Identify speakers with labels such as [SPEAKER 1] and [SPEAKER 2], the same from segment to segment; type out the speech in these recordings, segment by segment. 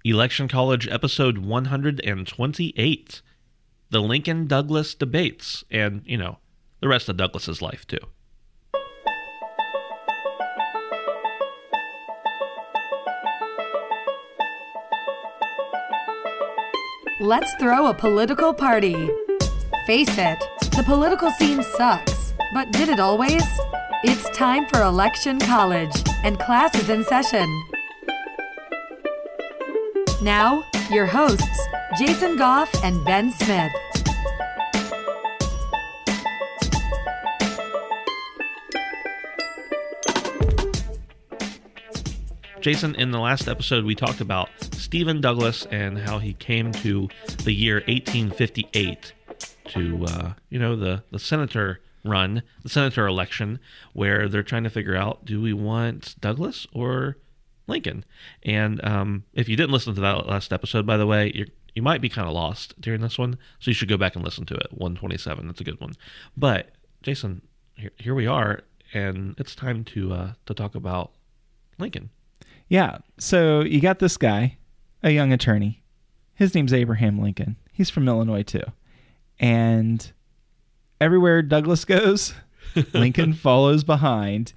[SPEAKER 1] Election College episode 128, the Lincoln-Douglas debates, and, the rest of Douglas's life, too.
[SPEAKER 2] Let's throw a political party. Face it, the political scene sucks, but did it always? It's time for Election College, and class is in session. Now, your hosts, Jason Goff and Ben Smith.
[SPEAKER 1] Jason, in the last episode, we talked about Stephen Douglas and how he came to the year 1858 to, the senator run, the senator election, where they're trying to figure out, do we want Douglas or Lincoln? And if you didn't listen to that last episode, by the way, you might be kind of lost during this one, so you should go back and listen to it. 127, that's a good one. But Jason, here we are, and it's time to talk about Lincoln.
[SPEAKER 3] Yeah, so you got this guy, a young attorney. His name's Abraham Lincoln. He's from Illinois too, and everywhere Douglas goes, Lincoln follows behind,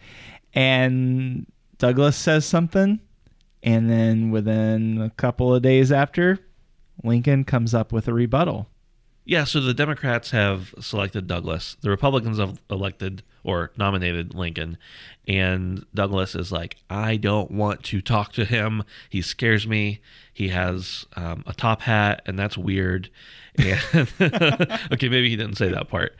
[SPEAKER 3] and Douglas says something, and then within a couple of days after, Lincoln comes up with a rebuttal.
[SPEAKER 1] Yeah, so the Democrats have selected Douglas. The Republicans have elected or nominated Lincoln. And Douglas is like, I don't want to talk to him. He scares me. He has a top hat, and that's weird. And okay, maybe he didn't say that part.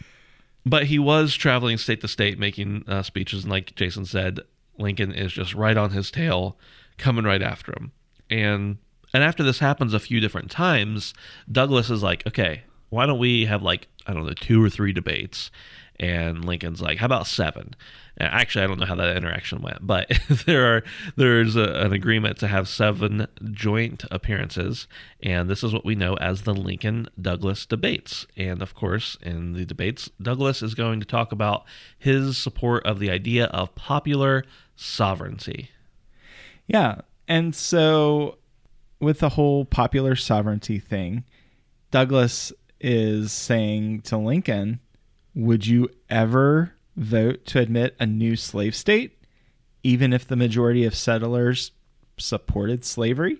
[SPEAKER 1] But he was traveling state to state, making speeches. And like Jason said, Lincoln is just right on his tail, coming right after him. And after this happens a few different times, Douglas is like, okay, why don't we have 2 or 3 debates? And Lincoln's like, how about 7? Actually, I don't know how that interaction went, but there's an agreement to have 7 joint appearances, and this is what we know as the Lincoln-Douglas debates. And of course, in the debates, Douglas is going to talk about his support of the idea of popular sovereignty.
[SPEAKER 3] Yeah, and so with the whole popular sovereignty thing, Douglas is saying to Lincoln, would you ever vote to admit a new slave state, even if the majority of settlers supported slavery?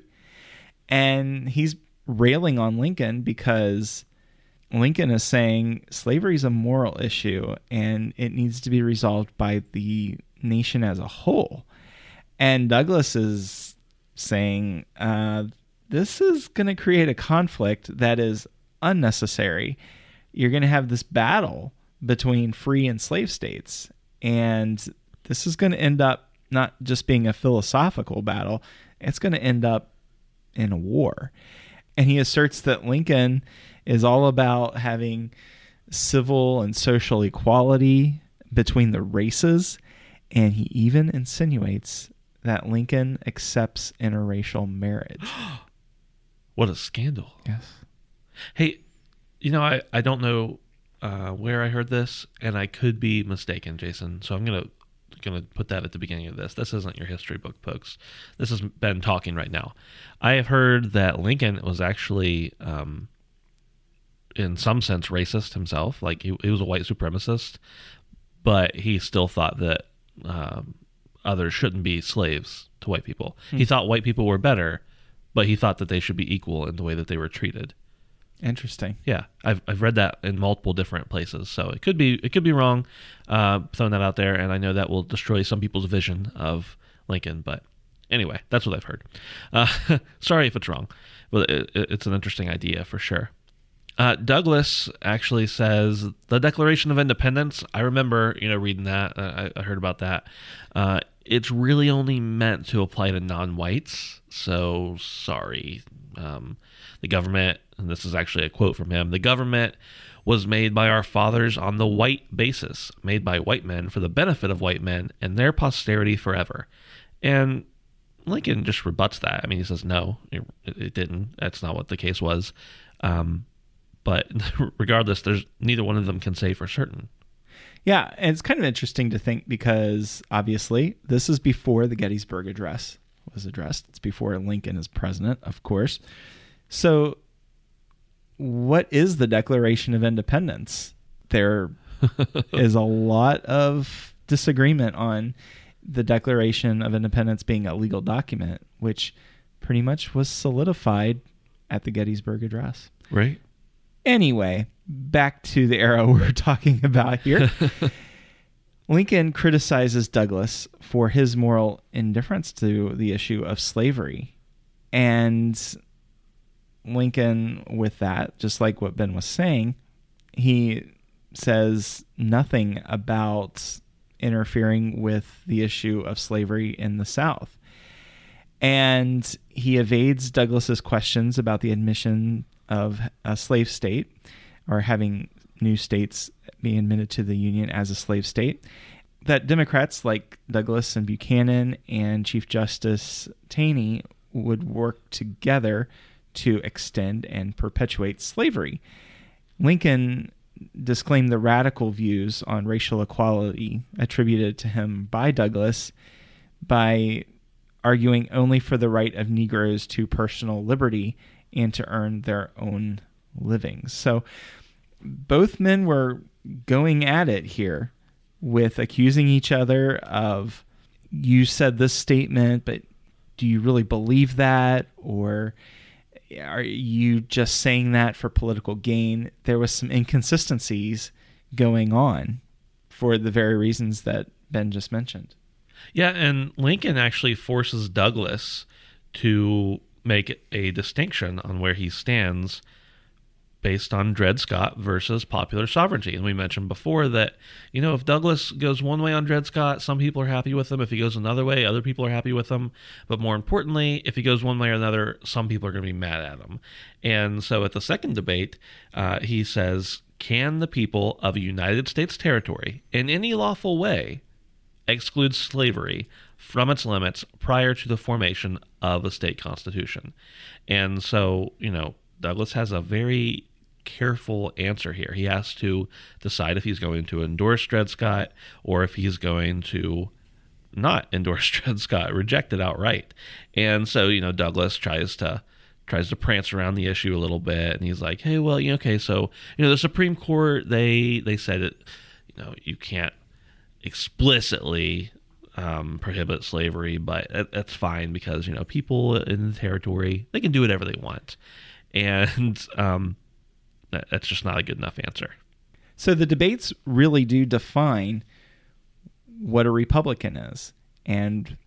[SPEAKER 3] And he's railing on Lincoln because Lincoln is saying slavery is a moral issue and it needs to be resolved by the nation as a whole. And Douglas is saying, this is going to create a conflict that is unnecessary. You're going to have this battle between free and slave states, and this is going to end up not just being a philosophical battle, it's going to end up in a war. And he asserts that Lincoln is all about having civil and social equality between the races, and he even insinuates that Lincoln accepts interracial marriage.
[SPEAKER 1] What a scandal.
[SPEAKER 3] Yes.
[SPEAKER 1] Hey, I don't know where I heard this, and I could be mistaken, Jason. So I'm gonna put that at the beginning of this. This isn't your history book, folks. This is Ben talking right now. I have heard that Lincoln was actually, in some sense, racist himself. Like he was a white supremacist, but he still thought that others shouldn't be slaves to white people. He thought white people were better, but he thought that they should be equal in the way that they were treated.
[SPEAKER 3] Interesting.
[SPEAKER 1] Yeah, I've read that in multiple different places, so it could be wrong. Throwing that out there, and I know that will destroy some people's vision of Lincoln, but anyway, that's what I've heard. Sorry if it's wrong, but it's an interesting idea for sure. Douglas actually says the Declaration of Independence. I remember, reading that. I heard about that. It's really only meant to apply to non-whites. So sorry. The government, and this is actually a quote from him, the government was made by our fathers on the white basis, made by white men for the benefit of white men and their posterity forever. And Lincoln just rebuts that. I mean, he says, no, it didn't. That's not what the case was. But regardless, there's neither one of them can say for certain.
[SPEAKER 3] Yeah, and it's kind of interesting to think because obviously this is before the Gettysburg Address was addressed. It's before Lincoln is president, of course. So what is the Declaration of Independence? There is a lot of disagreement on the Declaration of Independence being a legal document, which pretty much was solidified at the Gettysburg Address.
[SPEAKER 1] Right.
[SPEAKER 3] Anyway, back to the era we're talking about here. Lincoln criticizes Douglas for his moral indifference to the issue of slavery. And Lincoln, with that, just like what Ben was saying, he says nothing about interfering with the issue of slavery in the South. And he evades Douglas's questions about the admission of a slave state, or having new states being admitted to the Union as a slave state, that Democrats like Douglas and Buchanan and Chief Justice Taney would work together to extend and perpetuate slavery. Lincoln disclaimed the radical views on racial equality attributed to him by Douglas by arguing only for the right of Negroes to personal liberty and to earn their own livings. So both men were going at it here with accusing each other of, you said this statement, but do you really believe that? Or are you just saying that for political gain? There was some inconsistencies going on for the very reasons that Ben just mentioned.
[SPEAKER 1] Yeah, and Lincoln actually forces Douglas to make a distinction on where he stands based on Dred Scott versus popular sovereignty. And we mentioned before that, if Douglas goes one way on Dred Scott, some people are happy with him. If he goes another way, other people are happy with him. But more importantly, if he goes one way or another, some people are going to be mad at him. And so at the second debate, he says, can the people of a United States territory in any lawful way exclude slavery from its limits prior to the formation of a state constitution? And so, Douglas has a very careful answer here. He has to decide if he's going to endorse Dred Scott or if he's going to not endorse Dred Scott, reject it outright. And so, Douglas tries to prance around the issue a little bit, and he's like, hey, well, okay, so, the Supreme Court, they said it, you can't explicitly prohibit slavery, but that's fine because, people in the territory, they can do whatever they want. And that's just not a good enough answer.
[SPEAKER 3] So the debates really do define what a Republican is and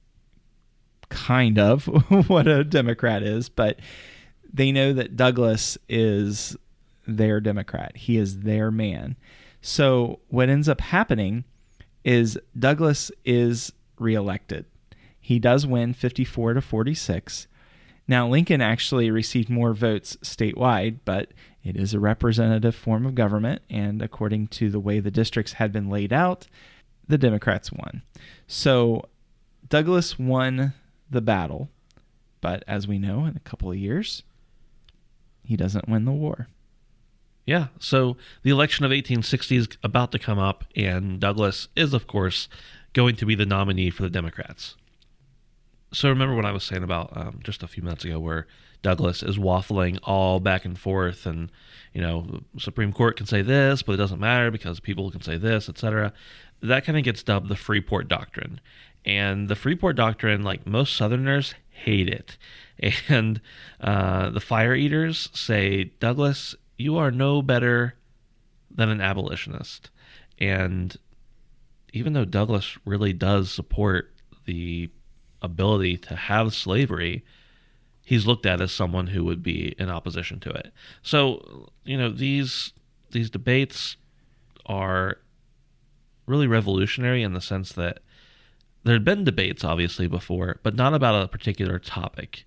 [SPEAKER 3] kind of what a Democrat is, but they know that Douglas is their Democrat. He is their man. So what ends up happening is Douglas is reelected. He does win 54-46. Now, Lincoln actually received more votes statewide, but it is a representative form of government, and according to the way the districts had been laid out, the Democrats won. So Douglas won the battle, but as we know, in a couple of years, he doesn't win the war.
[SPEAKER 1] Yeah, so the election of 1860 is about to come up, and Douglas is, of course, going to be the nominee for the Democrats. So remember what I was saying about just a few minutes ago where Douglas is waffling all back and forth and, the Supreme Court can say this, but it doesn't matter because people can say this, etc. That kind of gets dubbed the Freeport Doctrine. And the Freeport Doctrine, like most Southerners, hate it. And the Fire Eaters say, Douglas, you are no better than an abolitionist. And even though Douglas really does support the ability to have slavery, he's looked at as someone who would be in opposition to it. So, these debates are really revolutionary in the sense that there had been debates obviously before, but not about a particular topic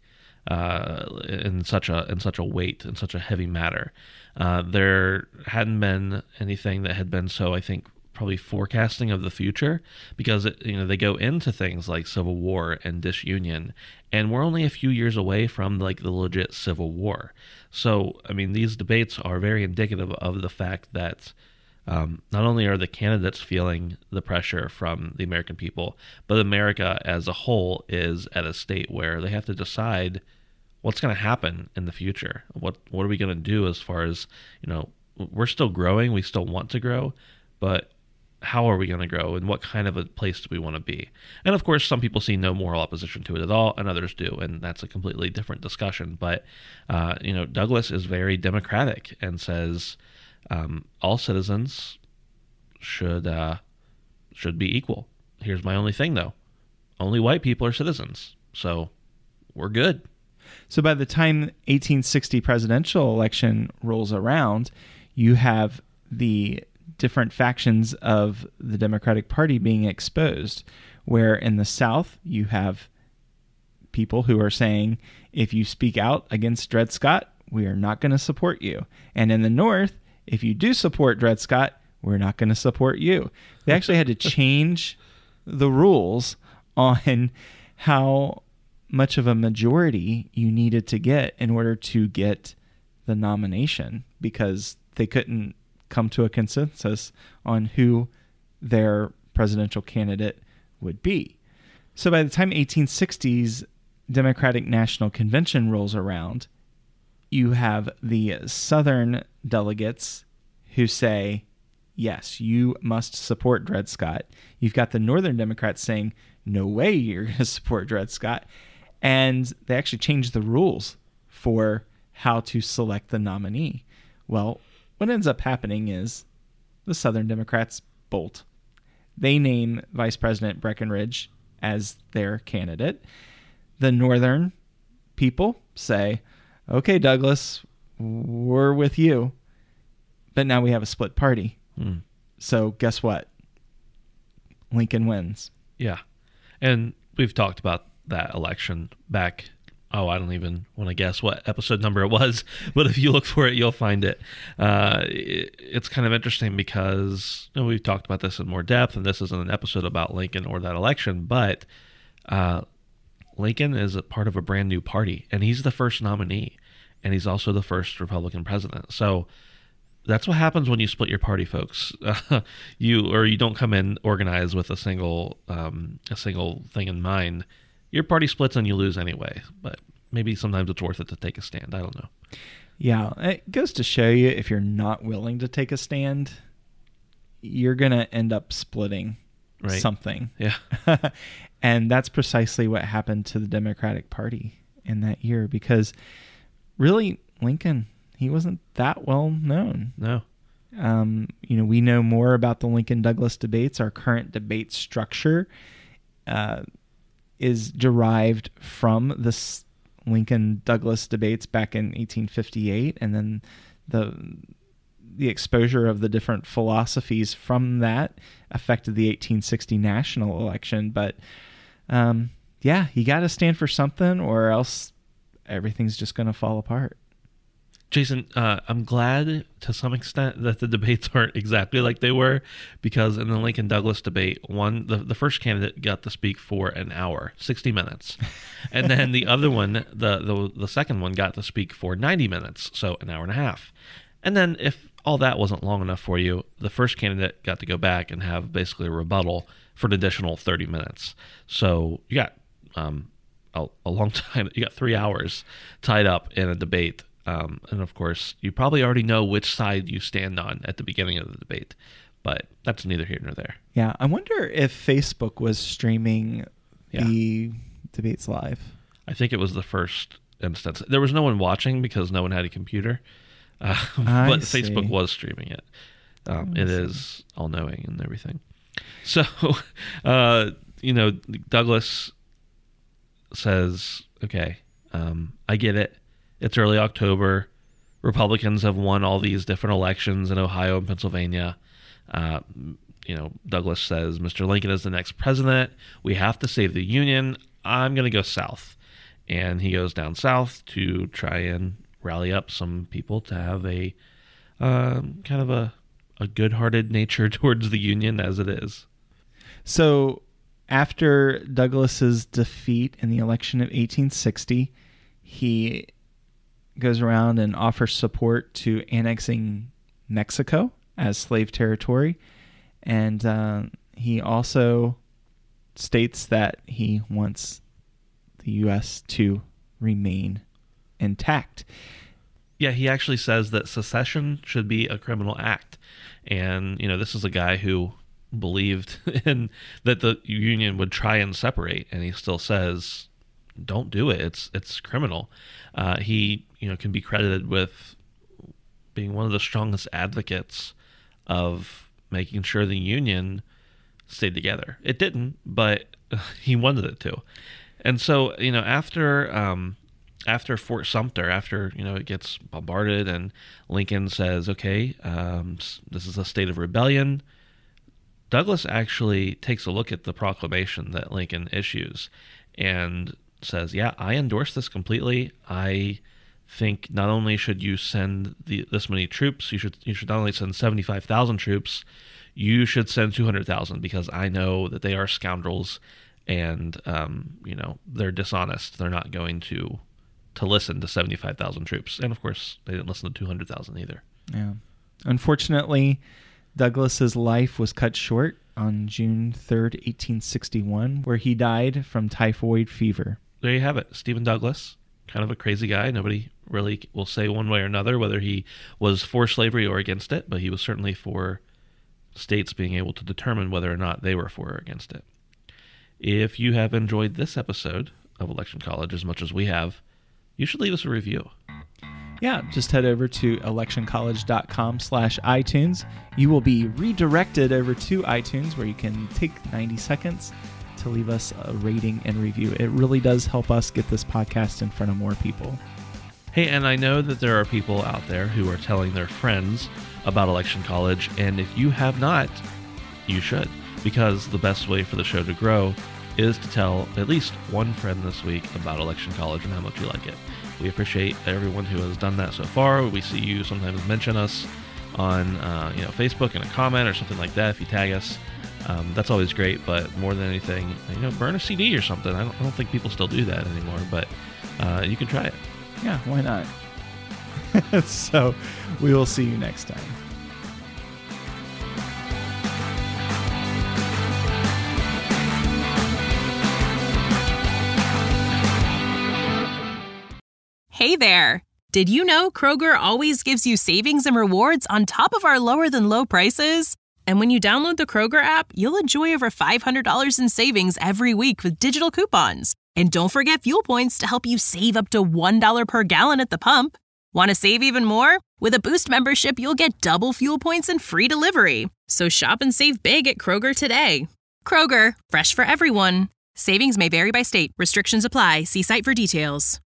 [SPEAKER 1] in such a weight, in such a heavy matter. There hadn't been anything that had been so, I think, probably forecasting of the future, because they go into things like Civil War and disunion, and we're only a few years away from the legit Civil War. So these debates are very indicative of the fact that not only are the candidates feeling the pressure from the American people, but America as a whole is at a state where they have to decide what's going to happen in the future. What are we going to do as far as, we're still growing, we still want to grow, but how are we going to grow, and what kind of a place do we want to be? And of course, some people see no moral opposition to it at all, and others do, and that's a completely different discussion. But Douglas is very democratic and says all citizens should be equal. Here's my only thing, though: only white people are citizens, so we're good.
[SPEAKER 3] So by the time 1860 presidential election rolls around, you have the different factions of the Democratic Party being exposed, where in the South you have people who are saying, if you speak out against Dred Scott, we are not going to support you. And in the North, if you do support Dred Scott, we're not going to support you. They actually had to change the rules on how much of a majority you needed to get in order to get the nomination, because they couldn't come to a consensus on who their presidential candidate would be. So by the time 1860's Democratic National Convention rolls around, you have the Southern delegates who say, yes, you must support Dred Scott. You've got the Northern Democrats saying, no way you're going to support Dred Scott. And they actually changed the rules for how to select the nominee. Well, what ends up happening is the Southern Democrats bolt. They name Vice President Breckinridge as their candidate. The Northern people say, okay, Douglas, we're with you. But now we have a split party. So guess what? Lincoln wins.
[SPEAKER 1] Yeah. And we've talked about that election back, I don't even want to guess what episode number it was, but if you look for it, you'll find it. It's kind of interesting because we've talked about this in more depth, and this isn't an episode about Lincoln or that election, but Lincoln is a part of a brand new party, and he's the first nominee, and he's also the first Republican president. So that's what happens when you split your party, folks. You don't come in organized with a single thing in mind. Your party splits and you lose anyway, but maybe sometimes it's worth it to take a stand. I don't know.
[SPEAKER 3] Yeah, it goes to show you, if you're not willing to take a stand, you're going to end up splitting something.
[SPEAKER 1] Yeah.
[SPEAKER 3] And that's precisely what happened to the Democratic Party in that year, because really Lincoln, he wasn't that well known.
[SPEAKER 1] No.
[SPEAKER 3] We know more about the Lincoln-Douglas debates. Our current debate structure is derived from this Lincoln-Douglas debates back in 1858, and then the exposure of the different philosophies from that affected the 1860 national election. But you got to stand for something, or else everything's just going to fall apart.
[SPEAKER 1] Jason, I'm glad to some extent that the debates aren't exactly like they were, because in the Lincoln-Douglas debate, the first candidate got to speak for an hour, 60 minutes. And then the other one, the second one, got to speak for 90 minutes, so an hour and a half. And then if all that wasn't long enough for you, the first candidate got to go back and have basically a rebuttal for an additional 30 minutes. So you got a long time. You got 3 hours tied up in a debate. And of course, you probably already know which side you stand on at the beginning of the debate, but that's neither here nor there.
[SPEAKER 3] Yeah, I wonder if Facebook was streaming the debates live.
[SPEAKER 1] I think it was the first instance. There was no one watching because no one had a computer, but Facebook was streaming it. It is all-knowing and everything. So, Douglas says, okay, I get it. It's early October. Republicans have won all these different elections in Ohio and Pennsylvania. Douglas says, Mr. Lincoln is the next president. We have to save the Union. I'm going to go south. And he goes down south to try and rally up some people to have a kind of a good-hearted nature towards the Union as it is.
[SPEAKER 3] So after Douglas's defeat in the election of 1860, he goes around and offers support to annexing Mexico as slave territory. And he also states that he wants the U.S. to remain intact.
[SPEAKER 1] Yeah, he actually says that secession should be a criminal act. And, this is a guy who believed in that the Union would try and separate, and he still says, don't do it. It's criminal. He, can be credited with being one of the strongest advocates of making sure the Union stayed together. It didn't, but he wanted it to. And so, after Fort Sumter, after, it gets bombarded and Lincoln says, okay, this is a state of rebellion, Douglas actually takes a look at the proclamation that Lincoln issues and says, yeah, I endorse this completely. I think not only should you send this many troops, you should not only send 75,000 troops, you should send 200,000, because I know that they are scoundrels and, they're dishonest. They're not going to listen to 75,000 troops. And of course, they didn't listen to 200,000 either.
[SPEAKER 3] Yeah. Unfortunately, Douglas's life was cut short on June 3rd, 1861, where he died from typhoid fever.
[SPEAKER 1] There you have it. Stephen Douglas, kind of a crazy guy. Nobody really will say one way or another whether he was for slavery or against it, but he was certainly for states being able to determine whether or not they were for or against it. If you have enjoyed this episode of Election College as much as we have, you should leave us a review.
[SPEAKER 3] Yeah, just head over to electioncollege.com/iTunes. You will be redirected over to iTunes, where you can take 90 seconds to leave us a rating and review. It really does help us get this podcast in front of more people.
[SPEAKER 1] Hey, and I know that there are people out there who are telling their friends about Election College, and if you have not, you should, because the best way for the show to grow is to tell at least one friend this week about Election College and how much you like it. We appreciate everyone who has done that so far. We see you sometimes mention us on Facebook in a comment or something like that if you tag us. That's always great, but more than anything, burn a CD or something. I don't think people still do that anymore, but you can try it.
[SPEAKER 3] Yeah, why not? So we will see you next time.
[SPEAKER 4] Hey there! Did you know Kroger always gives you savings and rewards on top of our lower than low prices? And when you download the Kroger app, you'll enjoy over $500 in savings every week with digital coupons. And don't forget fuel points to help you save up to $1 per gallon at the pump. Want to save even more? With a Boost membership, you'll get double fuel points and free delivery. So shop and save big at Kroger today. Kroger, fresh for everyone. Savings may vary by state. Restrictions apply. See site for details.